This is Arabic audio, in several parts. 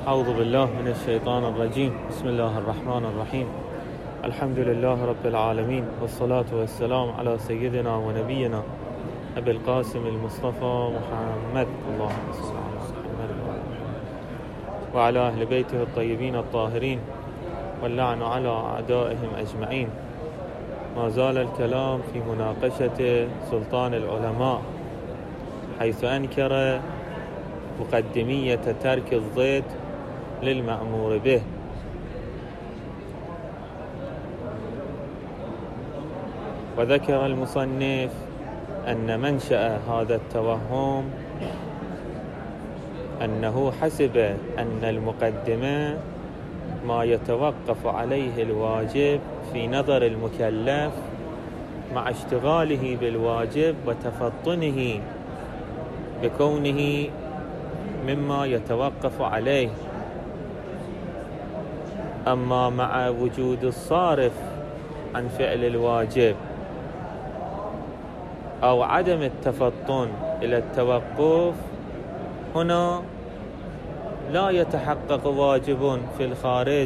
أعوذ بالله من الشيطان الرجيم. بسم الله الرحمن الرحيم. الحمد لله رب العالمين، والصلاة والسلام على سيدنا ونبينا أبي القاسم المصطفى محمد، اللهم صل على محمد وعلى أهل بيته الطيبين الطاهرين، واللعن على أعدائهم أجمعين. ما زال الكلام في مناقشة سلطان العلماء، حيث أنكر مقدمية ترك الضد للمأمور به. وذكر المصنف أن منشأ هذا التوهم أنه حسب أن المقدمة ما يتوقف عليه الواجب في نظر المكلف مع اشتغاله بالواجب وتفطنه بكونه مما يتوقف عليه، أما مع وجود الصارف عن فعل الواجب أو عدم التفطن إلى التوقف، هنا لا يتحقق واجب في الخارج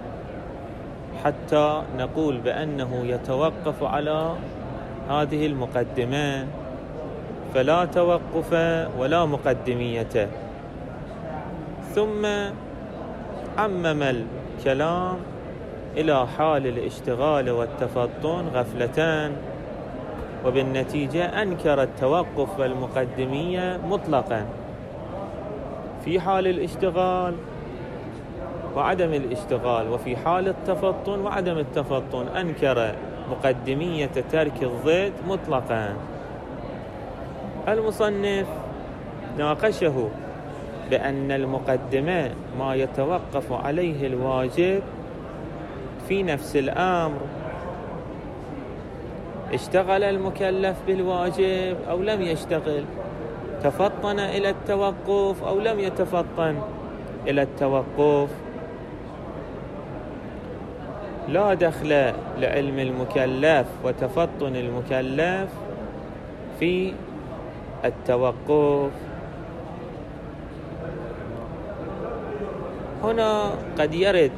حتى نقول بأنه يتوقف على هذه المقدمة، فلا توقف ولا مقدمية. ثم عمم الكلام إلى حال الاشتغال والتفطن غفلتان، وبالنتيجة أنكر التوقف والمقدمية مطلقا في حال الاشتغال وعدم الاشتغال، وفي حال التفطن وعدم التفطن أنكر مقدمية ترك الضد مطلقا. المصنف ناقشه بأن المقدمة ما يتوقف عليه الواجب في نفس الأمر، اشتغل المكلف بالواجب أو لم يشتغل، تفطن إلى التوقف أو لم يتفطن إلى التوقف، لا دخل لعلم المكلف وتفطن المكلف في التوقف. هنا قد يرد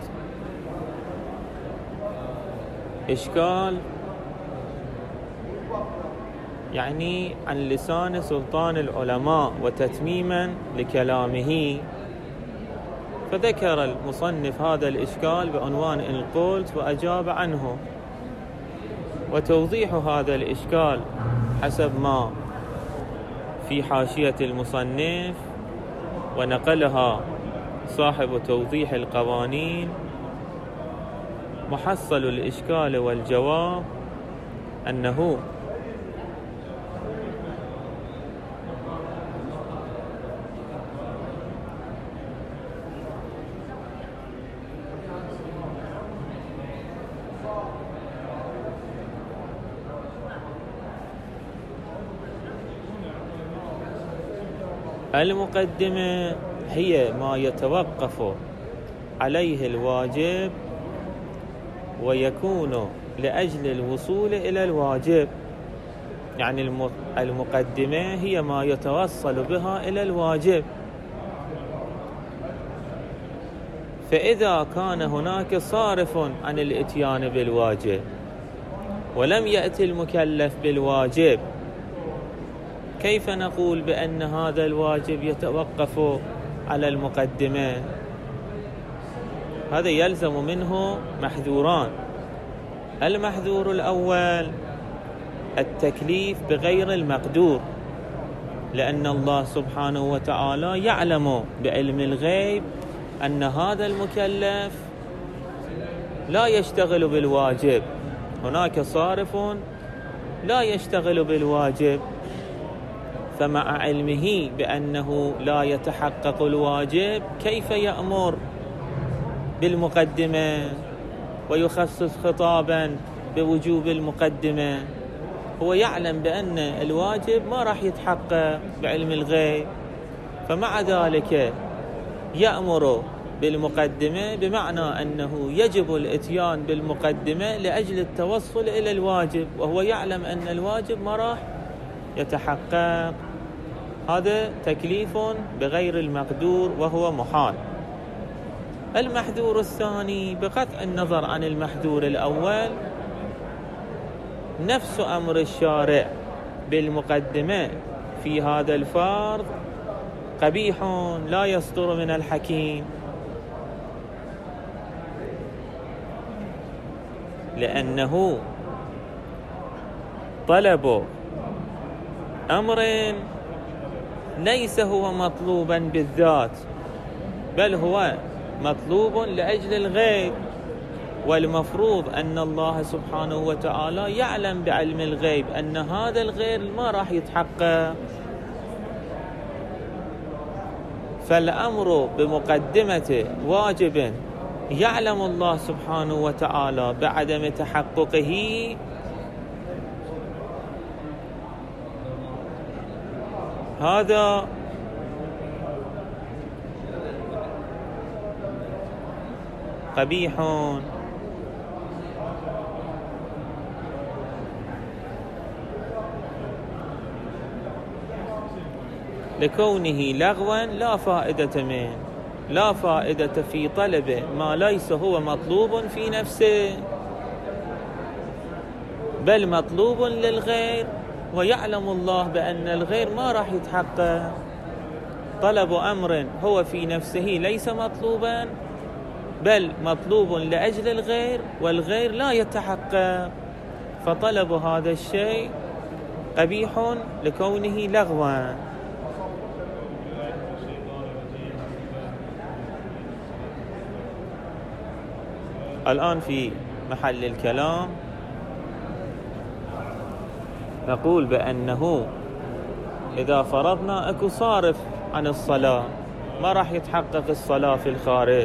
إشكال عن لسان سلطان العلماء وتتميما لكلامه، فذكر المصنف هذا الإشكال بعنوان إن قلت وأجاب عنه. وتوضيح هذا الإشكال حسب ما في حاشية المصنف ونقلها صاحب توضيح القوانين، محصل الإشكال والجواب أنه المقدمة هي ما يتوقف عليه الواجب ويكون لأجل الوصول إلى الواجب، يعني المقدمة هي ما يتوصل بها إلى الواجب. فإذا كان هناك صارف عن الإتيان بالواجب ولم يأتي المكلف بالواجب، كيف نقول بأن هذا الواجب يتوقف على المقدمة؟ هذا يلزم منه محذوران. المحذور الأول التكليف بغير المقدور، لأن الله سبحانه وتعالى يعلم بعلم الغيب أن هذا المكلف لا يشتغل بالواجب، هناك صارف لا يشتغل بالواجب، فمع علمه بأنه لا يتحقق الواجب كيف يأمر بالمقدمة ويخصص خطابا بوجوب المقدمة؟ هو يعلم بأن الواجب ما راح يتحقق بعلم الغيب، فمع ذلك يأمر بالمقدمة، بمعنى أنه يجب الإتيان بالمقدمة لأجل التوصل إلى الواجب، وهو يعلم أن الواجب ما راح يتحقق. هذا تكليف بغير المقدور وهو محال. المحذور الثاني بقطع النظر عن المحذور الأول نفس أمر الشارع بالمقدمة في هذا الفرض قبيح لا يصدر من الحكيم، لأنه طلب أمر ليس هو مطلوبا بالذات، بل هو مطلوب لأجل الغيب، والمفروض أن الله سبحانه وتعالى يعلم بعلم الغيب أن هذا الغير ما راح يتحقق، فالأمر بمقدمة واجب يعلم الله سبحانه وتعالى بعدم تحققه هذا قبيح لكونه لغوا لا فائدة منه، لا فائدة في طلب ما ليس هو مطلوب في نفسه بل مطلوب للغير، ويعلم الله بأن الغير ما راح يتحقق. طلب أمر هو في نفسه ليس مطلوبا بل مطلوب لأجل الغير، والغير لا يتحقق، فطلب هذا الشيء قبيح لكونه لغوا. الآن في محل الكلام نقول بأنه إذا فرضنا أكو صارف عن الصلاة ما راح يتحقق الصلاة في الخارج،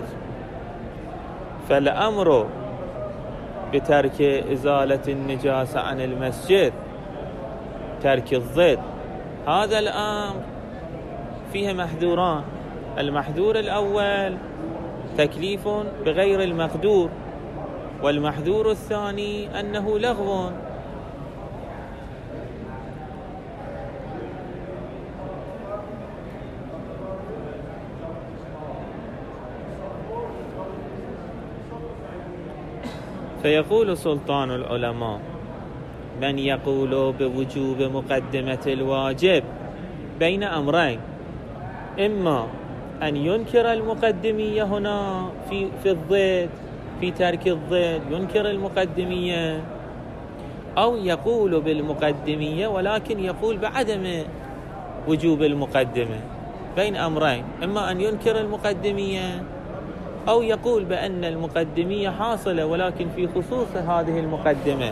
فالأمر بترك إزالة النجاسة عن المسجد ترك الضد، هذا الأمر فيه محذوران. المحذور الأول تكليف بغير المقدور، والمحذور الثاني أنه لغو. فيقول سلطان العلماء: من يقول بوجوب مقدمة الواجب بين أمرين، إما أن ينكر المقدمية هنا في الضد، في ترك الضد ينكر المقدمية، أو يقول بالمقدمية ولكن يقول بعدم وجوب المقدمة. بين أمرين، إما أن ينكر المقدمية أو يقول بأن المقدمية حاصلة ولكن في خصوص هذه المقدمة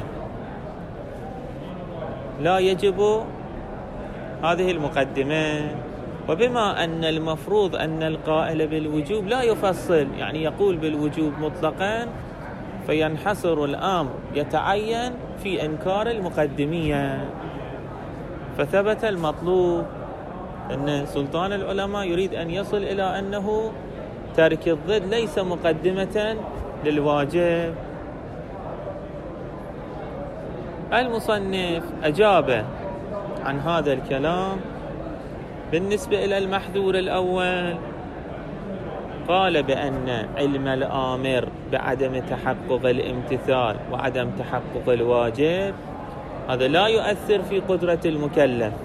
لا يجب هذه المقدمة. وبما أن المفروض أن القائل بالوجوب لا يفصل، يعني يقول بالوجوب مطلقا، فينحصر الأمر يتعين في إنكار المقدمية، فثبت المطلوب. أن سلطان العلماء يريد أن يصل إلى أنه ترك الضد ليس مقدمة للواجب. المصنف أجاب عن هذا الكلام بالنسبة إلى المحذور الأول، قال بأن علم الآمر بعدم تحقق الامتثال وعدم تحقق الواجب هذا لا يؤثر في قدرة المكلف،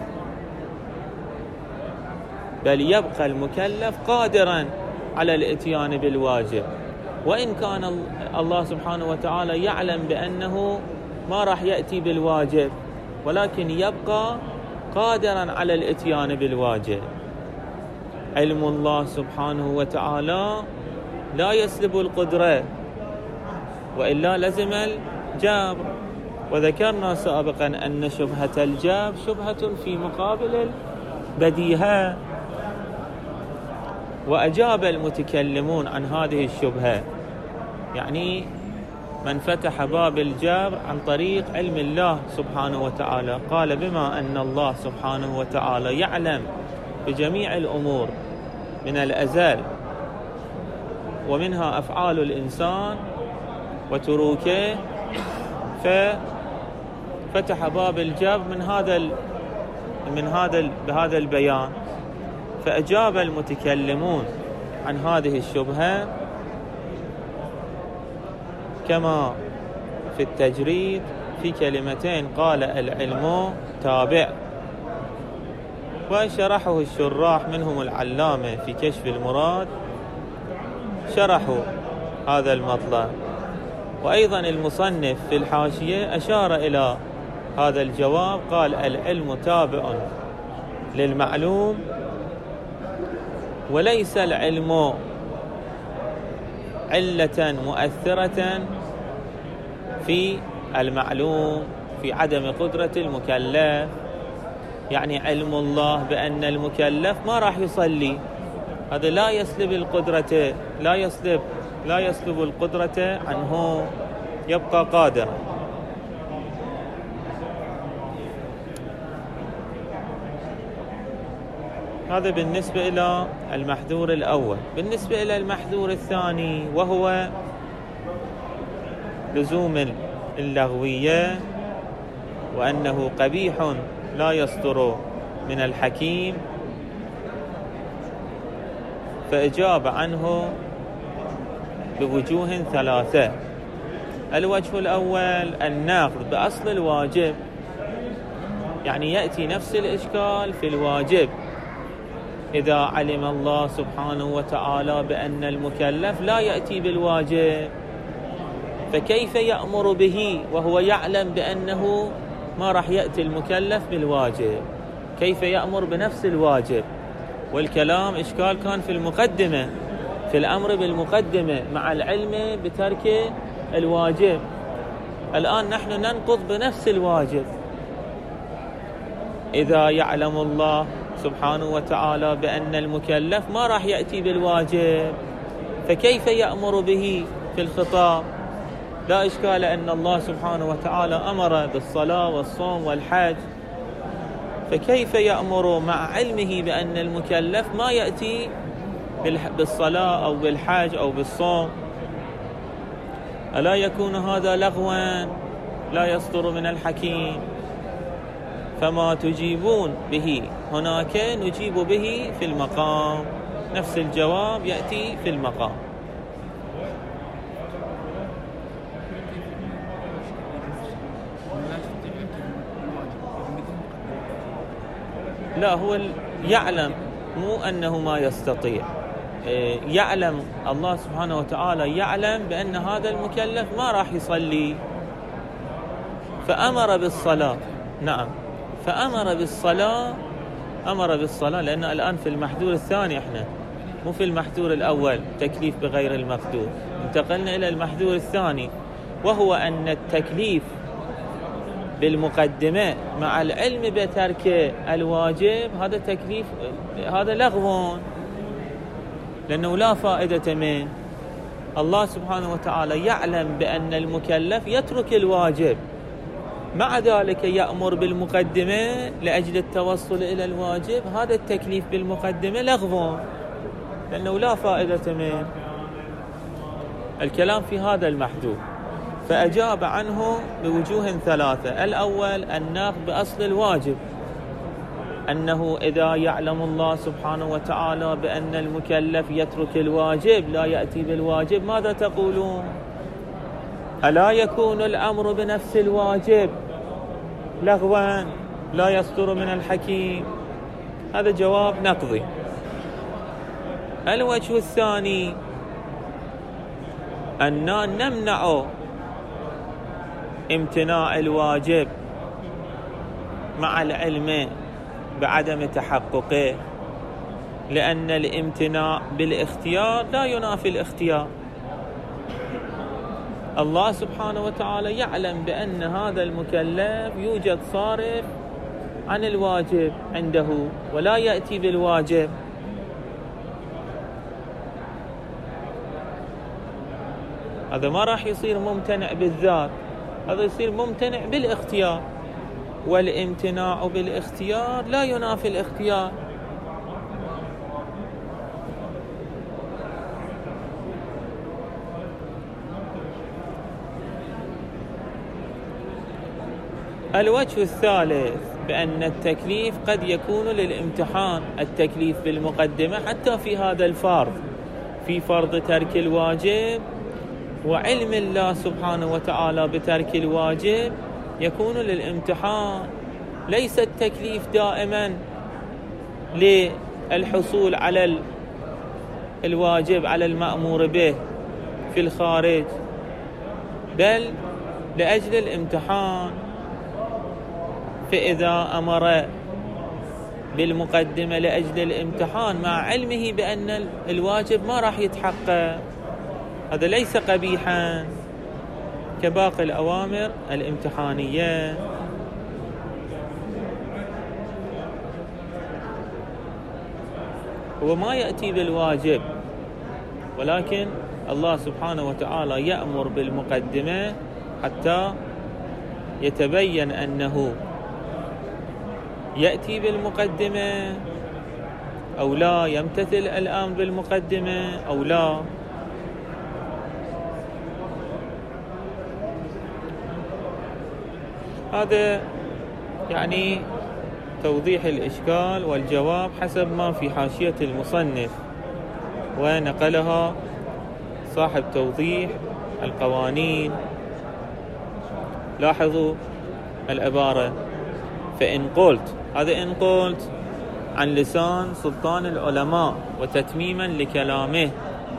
بل يبقى المكلف قادرا على الاتيان بالواجب، وإن كان الله سبحانه وتعالى يعلم بأنه ما راح يأتي بالواجب، ولكن يبقى قادرا على الاتيان بالواجب. علم الله سبحانه وتعالى لا يسلب القدرة، وإلا لزم الجبر. وذكرنا سابقا أن شبهة الجبر شبهة في مقابل البديهة، وأجاب المتكلمون عن هذه الشبهة، يعني من فتح باب الجبر عن طريق علم الله سبحانه وتعالى، قال بما أن الله سبحانه وتعالى يعلم بجميع الأمور من الأزل، ومنها أفعال الإنسان وتروكه، ففتح باب الجبر بهذا البيان. فأجاب المتكلمون عن هذه الشبهة كما في التجريد في كلمتين قال العلم تابع، وشرحه الشراح منهم العلامة في كشف المراد، شرحوا هذا المطلب. وأيضا المصنف في الحاشية أشار إلى هذا الجواب، قال العلم تابع للمعلوم، وليس العلم علة مؤثرة في المعلوم في عدم قدرة المكلف. يعني علم الله بأن المكلف ما راح يصلي، هذا لا يسلب القدرة، لا يسلب القدرة عنه، يبقى قادرا. هذا بالنسبة إلى المحذور الأول. بالنسبة إلى المحذور الثاني وهو لزوم اللغوية، وأنه قبيح لا يصدر من الحكيم، فأجاب عنه بوجوه ثلاثة. الوجه الأول الناقض بأصل الواجب، يعني يأتي نفس الإشكال في الواجب. إذا علم الله سبحانه وتعالى بأن المكلف لا يأتي بالواجب، فكيف يأمر به وهو يعلم بأنه ما راح يأتي المكلف بالواجب؟ كيف يأمر بنفس الواجب؟ والكلام إشكال كان في المقدمة، في الأمر بالمقدمة مع العلم بترك الواجب. الآن نحن ننقض بنفس الواجب. إذا يعلم الله سبحانه وتعالى بأن المكلف ما راح يأتي بالواجب، فكيف يأمر به في الخطاب؟ لا إشكال أن الله سبحانه وتعالى أمر بالصلاة والصوم والحج، فكيف يأمر مع علمه بأن المكلف ما يأتي بالصلاة أو بالحج أو بالصوم؟ ألا يكون هذا لغوا لا يصدر من الحكيم؟ فما تجيبون به هناك نجيب به في المقام، نفس الجواب يأتي في المقام. لا، هو يعلم، مو أنه ما يستطيع. يعلم الله سبحانه وتعالى، يعلم بأن هذا المكلف ما راح يصلي، فأمر بالصلاة. نعم، فأمر بالصلاة، أمر بالصلاة، لأن الآن في المحذور الثاني، إحنا مو في المحذور الأول تكليف بغير المقدور، انتقلنا إلى المحذور الثاني، وهو أن التكليف بالمقدمة مع العلم بترك الواجب هذا تكليف، هذا لغو، لأنه لا فائدة منه. الله سبحانه وتعالى يعلم بأن المكلف يترك الواجب، مع ذلك يأمر بالمقدمة لأجل التوصل إلى الواجب، هذا التكليف بالمقدمة لغو، لأنه لا فائدة منه. الكلام في هذا المحذور، فأجاب عنه بوجوه ثلاثة. الأول الناقض بأصل الواجب، أنه إذا يعلم الله سبحانه وتعالى بأن المكلف يترك الواجب لا يأتي بالواجب، ماذا تقولون؟ ألا يكون الأمر بنفس الواجب لغوا لا يصدر من الحكيم؟ هذا جواب نقضي. الوجه الثاني أننا نمنع امتناع الواجب مع العلم بعدم تحققه، لأن الامتناع بالاختيار لا ينافي الاختيار. الله سبحانه وتعالى يعلم بأن هذا المكلف يوجد صارف عن الواجب عنده ولا يأتي بالواجب، هذا ما راح يصير ممتنع بالذات، هذا يصير ممتنع بالاختيار، والامتناع بالاختيار لا ينافي الاختيار. الوجه الثالث بأن التكليف قد يكون للامتحان، التكليف بالمقدمة حتى في هذا الفرض، في فرض ترك الواجب وعلم الله سبحانه وتعالى بترك الواجب يكون للامتحان، ليس التكليف دائما للحصول على الواجب على المأمور به في الخارج، بل لأجل الامتحان. فإذا أمر بالمقدمة لأجل الامتحان مع علمه بأن الواجب ما راح يتحقق، هذا ليس قبيحا كباقي الأوامر الامتحانية. هو ما يأتي بالواجب، ولكن الله سبحانه وتعالى يأمر بالمقدمة حتى يتبين أنه يأتي بالمقدمة أو لا، يمتثل الآن بالمقدمة أو لا. هذا يعني توضيح الإشكال والجواب حسب ما في حاشية المصنف، ونقلها صاحب توضيح القوانين. لاحظوا العبارة: فإن قلت، هذا إن قلت عن لسان سلطان العلماء وتتميما لكلامه: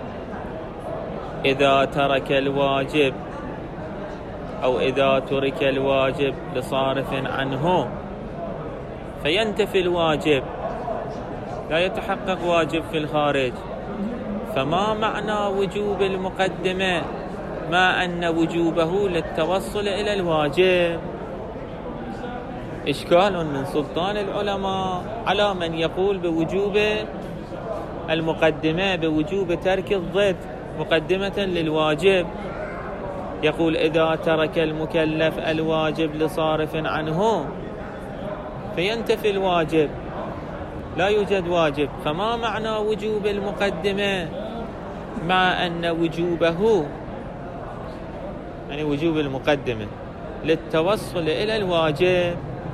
إذا ترك الواجب أو إذا ترك الواجب لصارف عنه فينتفي الواجب، لا يتحقق واجب في الخارج، فما معنى وجوب المقدمة ما أن وجوبه للتوصل إلى الواجب؟ إشكال من سلطان العلماء على من يقول بوجوب المقدمة، بوجوب ترك الضد مقدمة للواجب. يقول: إذا ترك المكلف الواجب لصارف عنه فينتفي الواجب، لا يوجد واجب. فما معنى وجوب المقدمة مع أن وجوبه، يعني وجوب المقدمة للتوصل إلى الواجب؟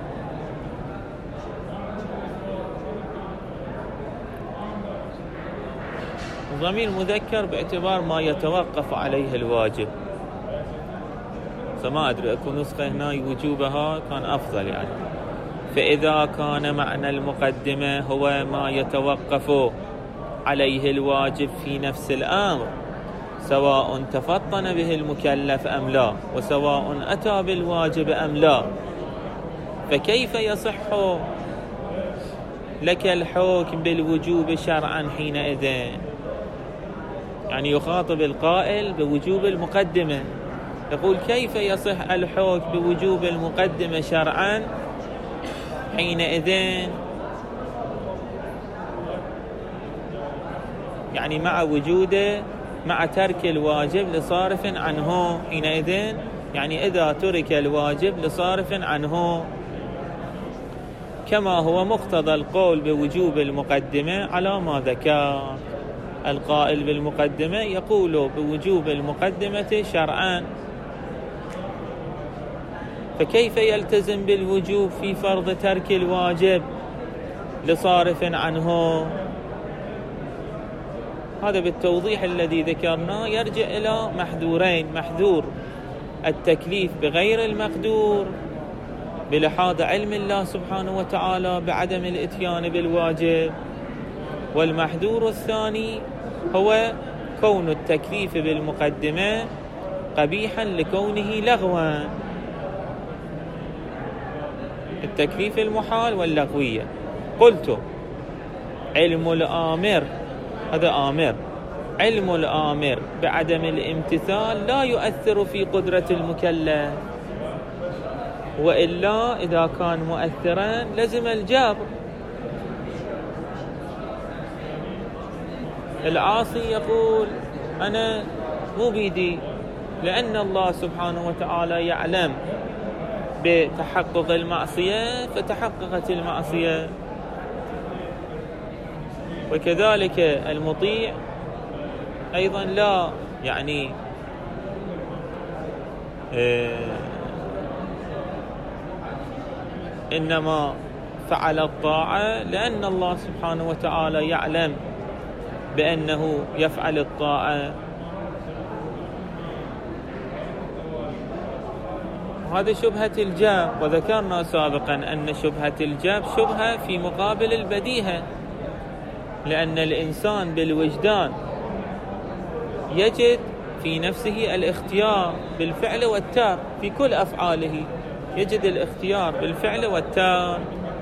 ضمير مذكر باعتبار ما يتوقف عليه الواجب، فما أدري أكو نسخة هنا وجوبها كان أفضل يعني. فإذا كان معنى المقدمة هو ما يتوقف عليه الواجب في نفس الأمر، سواء تفطن به المكلف أم لا، وسواء أتى بالواجب أم لا، فكيف يصح لك الحكم بالوجوب شرعا حينئذ؟ يعني يخاطب القائل بوجوب المقدمة، يقول: كيف يصح الحكم بوجوب المقدمة شرعا حينئذ؟ يعني مع ترك الواجب لصارف عنه حينئذ، يعني إذا ترك الواجب لصارف عنه، كما هو مقتضى القول بوجوب المقدمة على ما ذكر. القائل بالمقدمة يقول بوجوب المقدمة شرعا، فكيف يلتزم بالوجوب في فرض ترك الواجب لصارف عنه؟ هذا بالتوضيح الذي ذكرناه يرجع إلى محذورين: محذور التكليف بغير المقدور بلحاظ علم الله سبحانه وتعالى بعدم الاتيان بالواجب، والمحذور الثاني هو كون التكليف بالمقدمة قبيحا لكونه لغوا، التكليف المحال واللغوية. قلت: علم الآمر، هذا آمر، علم الآمر بعدم الامتثال لا يؤثر في قدرة المكلف، وإلا إذا كان مؤثرا لزم الجبر. العاصي يقول: أنا مو بيدي، لأن الله سبحانه وتعالى يعلم بتحقق المعصية فتحققت المعصية. وكذلك المطيع أيضا لا يعني إنما فعل الطاعة لأن الله سبحانه وتعالى يعلم بأنه يفعل الطاعة. هذا شبهة الجاب، وذكرنا سابقا أن شبهة الجاب شبهة في مقابل البديهة، لأن الإنسان بالوجدان يجد في نفسه الاختيار بالفعل والترك، في كل أفعاله يجد الاختيار بالفعل والترك.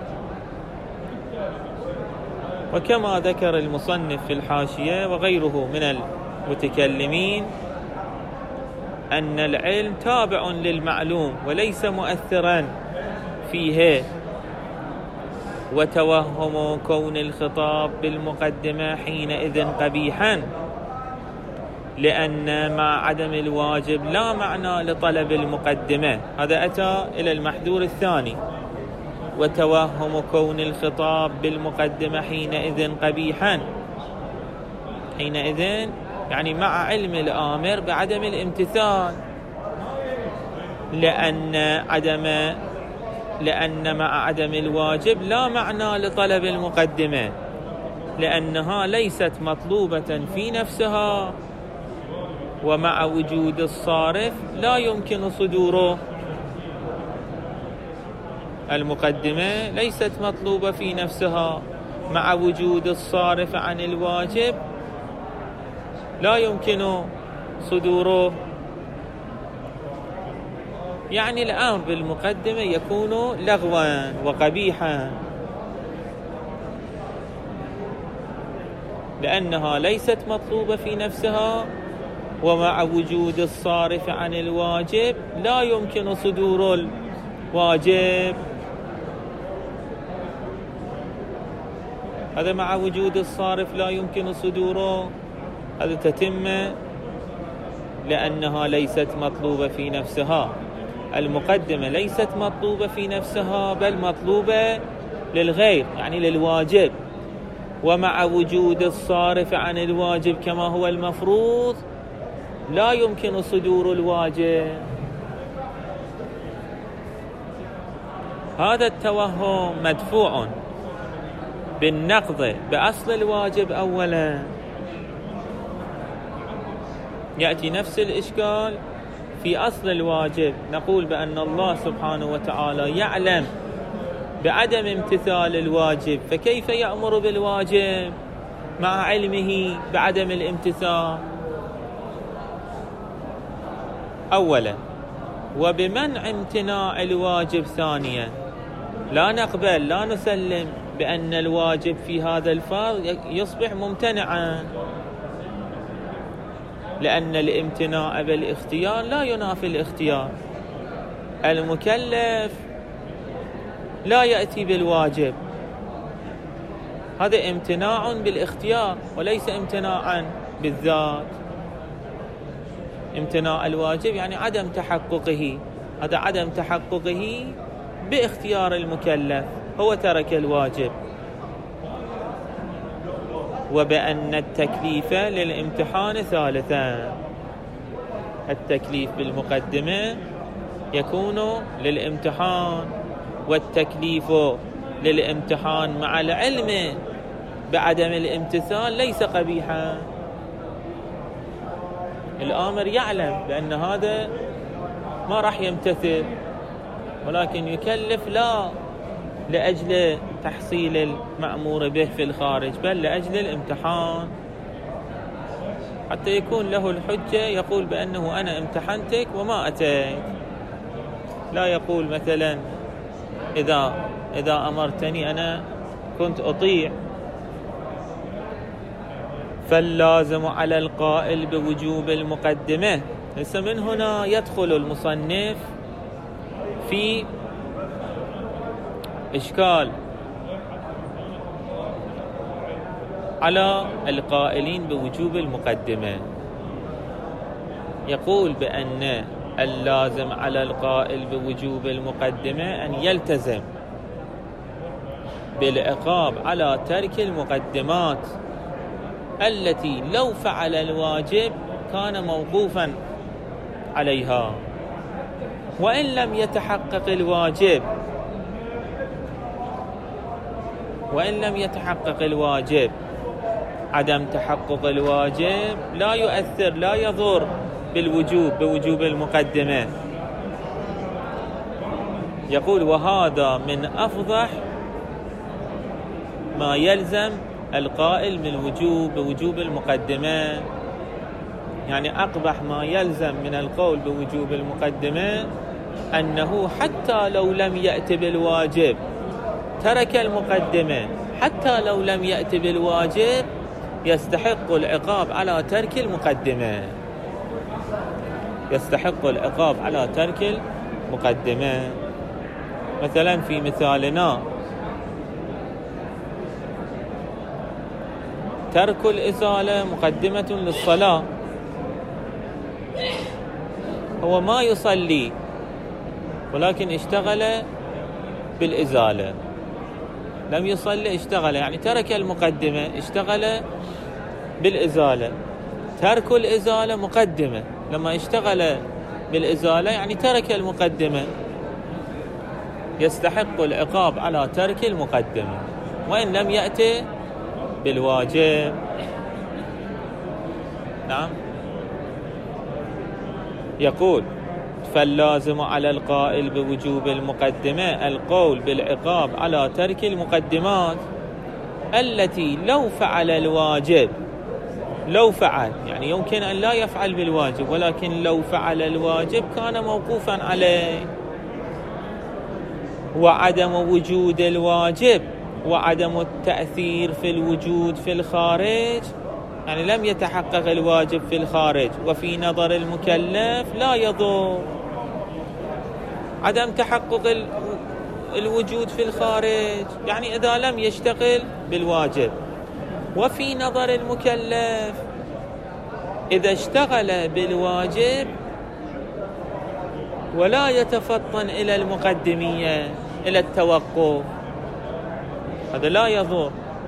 وكما ذكر المصنف في الحاشية وغيره من المتكلمين أن العلم تابع للمعلوم وليس مؤثرا فيه، وتوهم كون الخطاب بالمقدمة حينئذ قبيحا، لأن مع عدم الواجب لا معنى لطلب المقدمة. هذا أتى إلى المحذور الثاني، وتوهم كون الخطاب بالمقدمة حينئذ قبيحا. حينئذ يعني مع علم الآمر بعدم الامتثال، لأن مع عدم الواجب لا معنى لطلب المقدمة، لأنها ليست مطلوبة في نفسها، ومع وجود الصارف لا يمكن صدوره. المقدمة ليست مطلوبة في نفسها، مع وجود الصارف عن الواجب لا يمكن صدوره. يعني الأمر بالمقدمة يكون لغوا وقبيحا، لأنها ليست مطلوبة في نفسها، ومع وجود الصارف عن الواجب لا يمكن صدور الواجب. هذا مع وجود الصارف لا يمكن صدوره، هذا تتمة، لأنها ليست مطلوبة في نفسها. المقدمة ليست مطلوبة في نفسها، بل مطلوبة للغير، يعني للواجب. ومع وجود الصارف عن الواجب كما هو المفروض لا يمكن صدور الواجب. هذا التوهم مدفوع بالنقض بأصل الواجب أولا. يأتي نفس الإشكال في أصل الواجب، نقول بأن الله سبحانه وتعالى يعلم بعدم امتثال الواجب، فكيف يأمر بالواجب مع علمه بعدم الامتثال؟ أولا، وبمنع امتناع الواجب ثانيا. لا نقبل، لا نسلم بأن الواجب في هذا الفرض يصبح ممتنعا، لأن الامتناع بالاختيار لا ينافي الاختيار. المكلف لا يأتي بالواجب، هذا امتناع بالاختيار وليس امتناعا بالذات. امتناع الواجب يعني عدم تحققه، هذا عدم تحققه باختيار المكلف، هو ترك الواجب. وبأن التكليف للامتحان ثالثا، التكليف بالمقدمة يكون للامتحان، والتكليف للامتحان مع العلم بعدم الامتثال ليس قبيحا. الآمر يعلم بأن هذا ما راح يمتثل، ولكن يكلف لا لأجل تحصيل المأمور به في الخارج، بل لأجل الامتحان، حتى يكون له الحجة يقول بأنه أنا امتحنتك وما أتيت. لا يقول مثلا إذا أمرتني أنا كنت أطيع. فاللازم على القائل بوجوب المقدمة. ليس من هنا يدخل المصنف في إشكال على القائلين بوجوب المقدمة. يقول بأن اللازم على القائل بوجوب المقدمة أن يلتزم بالعقاب على ترك المقدمات التي لو فعل الواجب كان موقوفا عليها، وإن لم يتحقق الواجب. عدم تحقق الواجب لا يؤثر، لا يضر بوجوب المقدمة. يقول وهذا من أفضح ما يلزم القائل من بوجوب المقدمة. يعني أقبح ما يلزم من القول بوجوب المقدمة أنه حتى لو لم يأت بالواجب ترك المقدمة، حتى لو لم يأت بالواجب يستحق العقاب على ترك المقدمة، يستحق العقاب على ترك المقدمة. مثلا في مثالنا ترك الإزالة مقدمة للصلاة، هو ما يصلي ولكن اشتغل بالإزالة، لم يصلي اشتغل، يعني ترك المقدمة اشتغل بالإزالة. ترك الإزالة مقدمة، لما اشتغل بالإزالة يعني ترك المقدمة، يستحق العقاب على ترك المقدمة وإن لم يأتي بالواجب. نعم. يقول فاللازم على القائل بوجوب المقدمة القول بالعقاب على ترك المقدمات التي لو فعل الواجب، لو فعل يعني يمكن أن لا يفعل بالواجب ولكن لو فعل الواجب كان موقوفا عليه، وعدم وجود الواجب وعدم التأثير في الوجود في الخارج، يعني لم يتحقق الواجب في الخارج وفي نظر المكلف لا يضر. عدم تحقق الوجود في الخارج يعني إذا لم يشتغل بالواجب، وفي نظر المكلف إذا اشتغل بالواجب ولا يتفطن إلى المقدمية إلى التوقف، هذا لا يضر.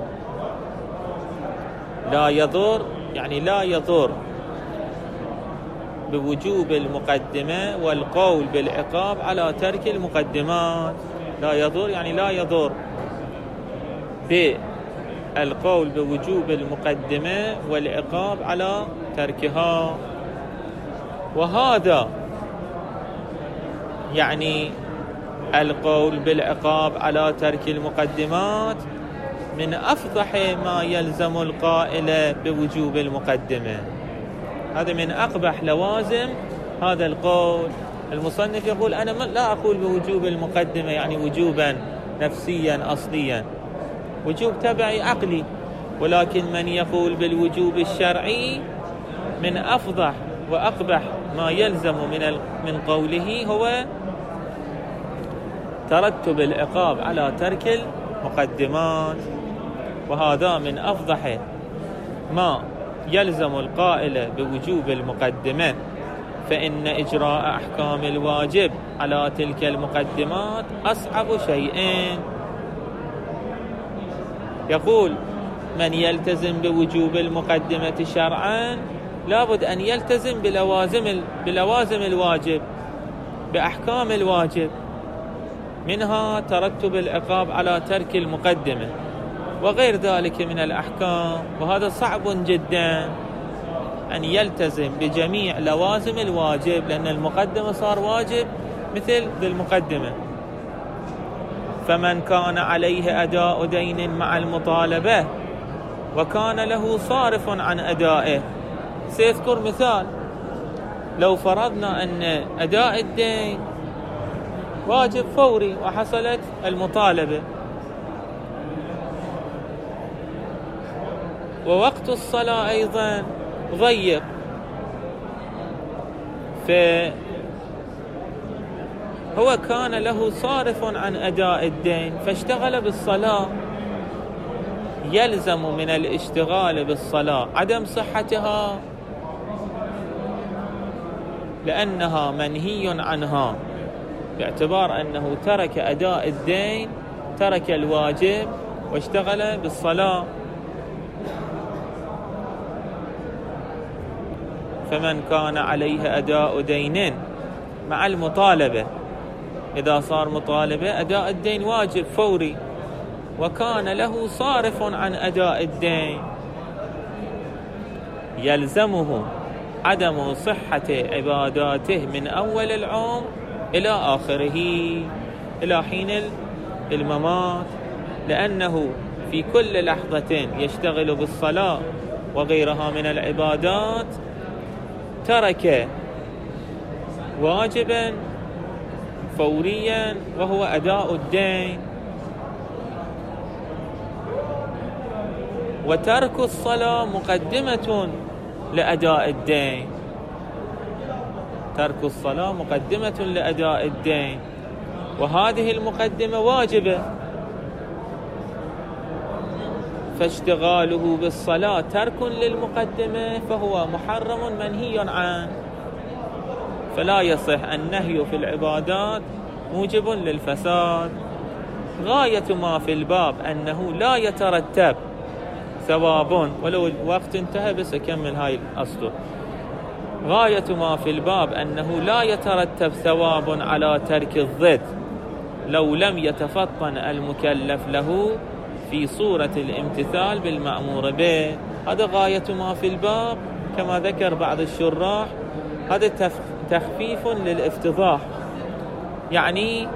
لا يضر يعني لا يضر بوجوب المقدمة والقول بالعقاب على ترك المقدمات. لا يضر يعني لا يضر بالقول بوجوب المقدمة والعقاب على تركها. وهذا يعني القول بالعقاب على ترك المقدمات من أفضح ما يلزم القائل بوجوب المقدمة، هذا من أقبح لوازم هذا القول. المصنف يقول أنا لا أقول بوجوب المقدمة يعني وجوبا نفسيا أصليا، وجوب تبعي عقلي، ولكن من يقول بالوجوب الشرعي من أفضح وأقبح ما يلزم من قوله هو ترتب العقاب على ترك المقدمات. وهذا من أفضح ما يلزم القائل بوجوب المقدمة، فإن إجراء أحكام الواجب على تلك المقدمات أصعب شيئين. يقول من يلتزم بوجوب المقدمة شرعا لابد أن يلتزم بلوازم الواجب، بأحكام الواجب، منها ترتب العقاب على ترك المقدمة وغير ذلك من الأحكام. وهذا صعب جدا أن يلتزم بجميع لوازم الواجب، لأن المقدمة صار واجب مثل ذي المقدمة. فمن كان عليه أداء دين مع المطالبة وكان له صارف عن أدائه، سيذكر مثال. لو فرضنا أن أداء الدين واجب فوري وحصلت المطالبة، ووقت الصلاة أيضا ضيق، فهو كان له صارف عن أداء الدين فاشتغل بالصلاة، يلزم من الاشتغال بالصلاة عدم صحتها لأنها منهي عنها، باعتبار أنه ترك أداء الدين، ترك الواجب واشتغل بالصلاة. فمن كان عليه أداء دين مع المطالبة، إذا صار مطالبة أداء الدين واجب فوري وكان له صارف عن أداء الدين، يلزمه عدم صحة عباداته من أول العمر إلى آخره. إلى حين الممات، لأنه في كل لحظة يشتغل بالصلاة وغيرها من العبادات ترك واجبا فوريا وهو أداء الدين. وترك الصلاة مقدمة لأداء الدين، ترك الصلاة مقدمة لأداء الدين، وهذه المقدمة واجبة، فاشتغاله بالصلاة ترك للمقدمة فهو محرم منهي عنه. فلا يصح النهي في العبادات موجب للفساد. غاية ما في الباب أنه لا يترتب ثواب، ولو الوقت انتهى بس أكمل هاي الأسطر. غاية ما في الباب أنه لا يترتب ثواب على ترك الضد لو لم يتفطن المكلف له في صورة الامتثال بالمأمور به. هذا غاية ما في الباب، كما ذكر بعض الشراح هذا تخفيف للافتضاح، يعني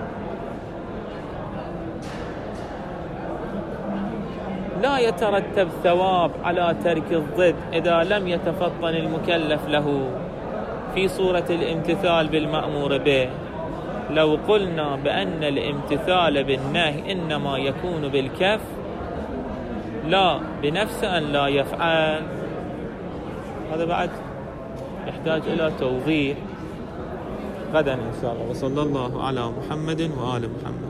لا يترتب ثواب على ترك الضد إذا لم يتفطن المكلف له في صورة الامتثال بالمأمور به. لو قلنا بأن الامتثال بالنهي إنما يكون بالكف لا بنفس أن لا يفعل، هذا بعد يحتاج إلى توضيح غدا إن شاء الله. وصلى الله على محمد وآل محمد.